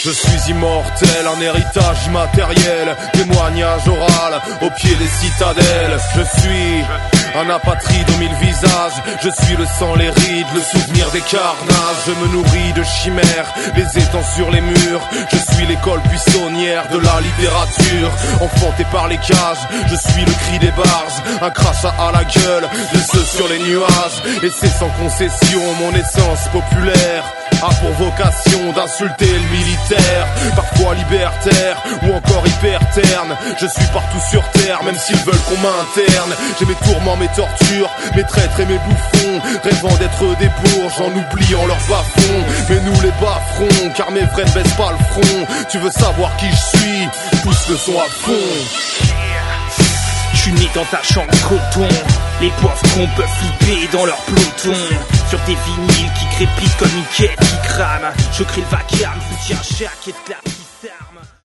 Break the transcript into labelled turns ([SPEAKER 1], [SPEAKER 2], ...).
[SPEAKER 1] Je suis immortel, un héritage immatériel, témoignage oral au pied des citadelles. Je suis un apatride aux 1000 visages, je suis le sang, les rides, le souvenir des carnages. Je me nourris de chimères, les étangs sur les murs. Je suis l'école buissonnière de la littérature. Enfanté par les cages, je suis le cri des barges, un crachat à la gueule de ceux sur les nuages. Et c'est sans concession, mon essence populaire a pour vocation d'insulter le militaire, parfois libertaire ou encore hyper terne. Je suis partout sur terre, même s'ils veulent qu'on m'interne. J'ai mes tourments, mes tortures, mes traîtres et mes bouffons, rêvant d'être des bourges en oubliant leurs bas-fonds. Mais nous les bas-fronts, car mes vrais ne baissent pas le front. Tu veux savoir qui je suis? Pousse le son à fond.
[SPEAKER 2] Je suis né dans ta chambre coton. Les pauvres cons peuvent flipper dans leur peloton. Sur des vinyles qui crépitent comme une quête qui crame. Je crée le vacarme, soutiens chaque éclat.